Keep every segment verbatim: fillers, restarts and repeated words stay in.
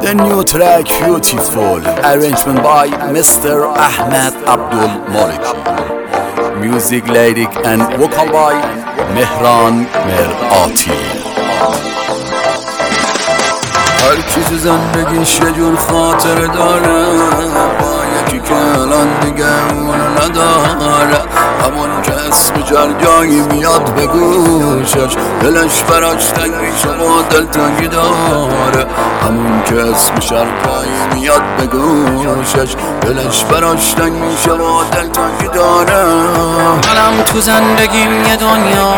The new track Beautiful, arrangement by Mister Ahmed Abdul Maliki. Music, lyric and vocal by Mehran Merati. هر کی تو زندگیش یه جور خاطر داره، با یکی که الان دیگه اونو نداره، همون که اسم جرجایی میاد به گوشش، دلش براش تنگ میشه و دلتنگی داره، همون که اسم جرجایی میاد به گوشش، دلش براش تنگ میشه و دلتنگی داره. منم تو زندگیم یه دنیا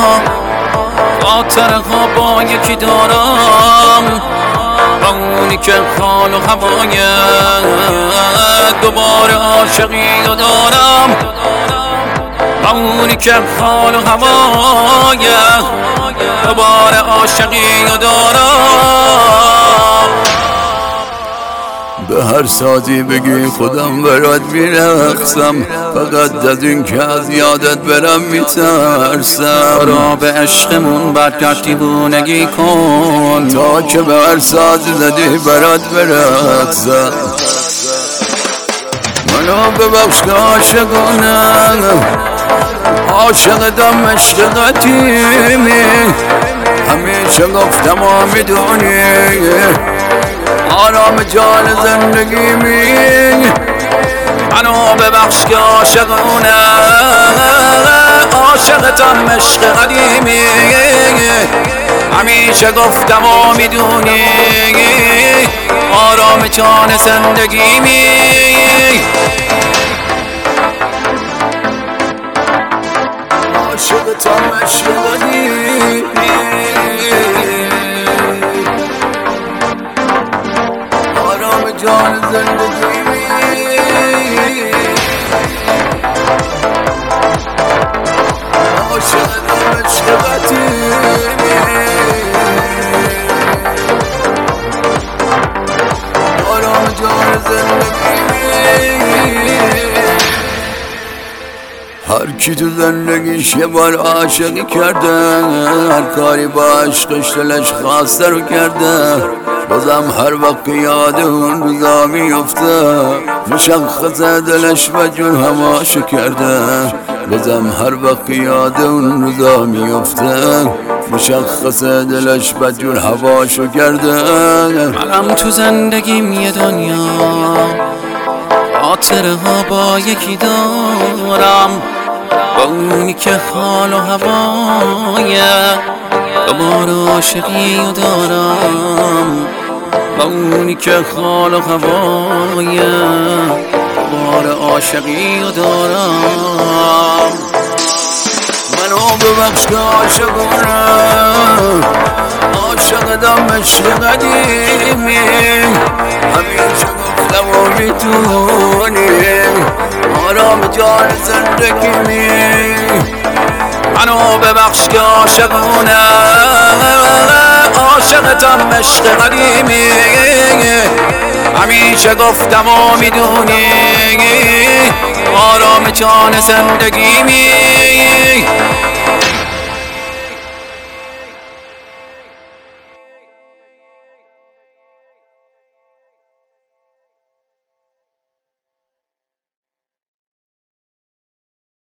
خاطرها با یکی دارم، با اونی که حال و هوای دوباره عاشقی رو دارم، با اونی که حال و هوای دوباره عاشقی رو دارم. به هر سازی بگی خودم برات میرقصم، فقط از این که از یادت برم میترسم. را به عشقمون برگرد دیوونگی کن، تا که به هر سازی زدی برات برقصم. منو ببخش که عاشقانم، عاشقتم عشق قدیمی، همیشه گفتم و میدونی آرام جان زندگیمی. منو ببخش که عاشقونم، عاشقتم عشق قدیمی، همیشه گفتم و میدونی آرام جان زندگیمی. عاشقتم عشق قدیمی، آرام جان زندگیمی. عاشقتم عشق قدیمی، آرام جان زندگیمی. هر کی تو زندگیش یه بار عاشقی کرده، هر کاری با عشقش دلش خواسته رو کرده، بازم هر وقت یاد اون روزا میفته، مشخصه دلش و جون هماشو کرده، بازم هر وقت یاد اون روزا میفته، مشخصه دلش و جون هواشو کرده. منم تو زندگیم یه دنیا خاطره ها با یکی دارم، با اونی که حال و هوای دوباره عاشقی رو دارم، با اونی که حال و هوای دوباره عاشقی رو دارم. منو ببخش که عاشقانم، عاشقتم عشق قدیمی، همیشه گفتم و میدونی آرام جان زندگیمی. منو ببخش که عاشقونم، عاشقتم عشق قدیمی، همیشه گفتم و میدونی آرام جان زندگیمی.